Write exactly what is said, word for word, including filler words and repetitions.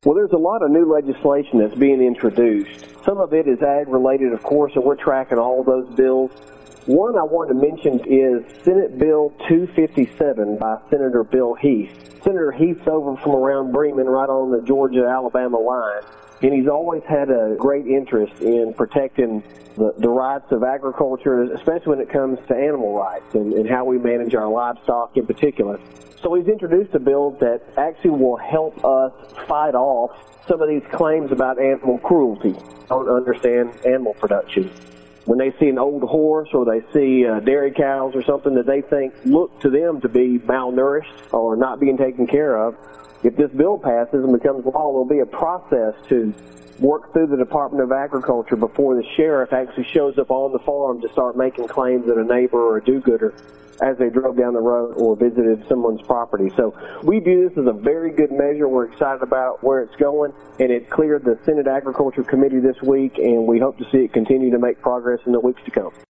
Well, there's a lot of new legislation that's being introduced. Some of it is ag-related, of course, and we're tracking all those bills. One I wanted to mention is Senate Bill two fifty-seven by Senator Bill Heath. Senator Heath's over from around Bremen, right on the Georgia-Alabama line, and he's always had a great interest in protecting the, the rights of agriculture, especially when it comes to animal rights and, and how we manage our livestock in particular. So he's introduced a bill that actually will help us fight off some of these claims about animal cruelty. Don't understand animal production. When they see an old horse or they see uh, dairy cows or something that they think look to them to be malnourished or not being taken care of, if this bill passes and becomes law, there'll be a process to work through the Department of Agriculture before the sheriff actually shows up on the farm to start making claims that a neighbor or a do-gooder as they drove down the road or visited someone's property. So we view this as a very good measure. We're excited about where it's going, and it cleared the Senate Agriculture Committee this week, and we hope to see it continue to make progress in the weeks to come.